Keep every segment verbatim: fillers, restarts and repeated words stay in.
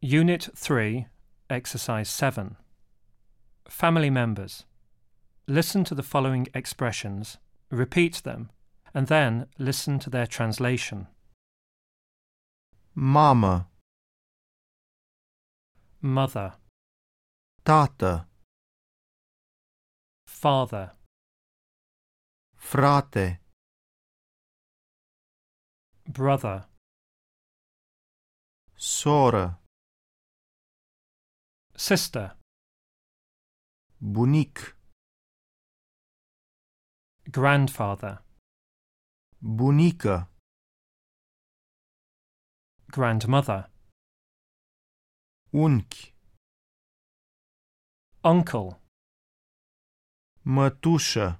Unit three, Exercise seven. Family members. Listen to the following expressions, repeat them, and then listen to their translation. Mama, Mother, tată, father, frate, brother, soră, sister, bunic, grandfather, bunică, grandmother, unchi, uncle, mătușă,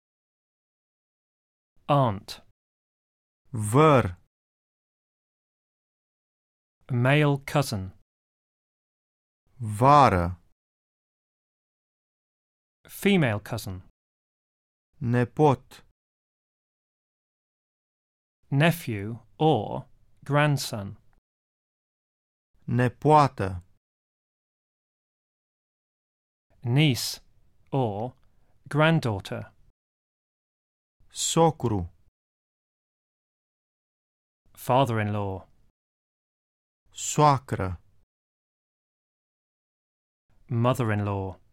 aunt, văr, male cousin, vară, female cousin, nepot, nephew or grandson, nepoată, niece or granddaughter, socru, father-in-law, soacră, mother-in-law,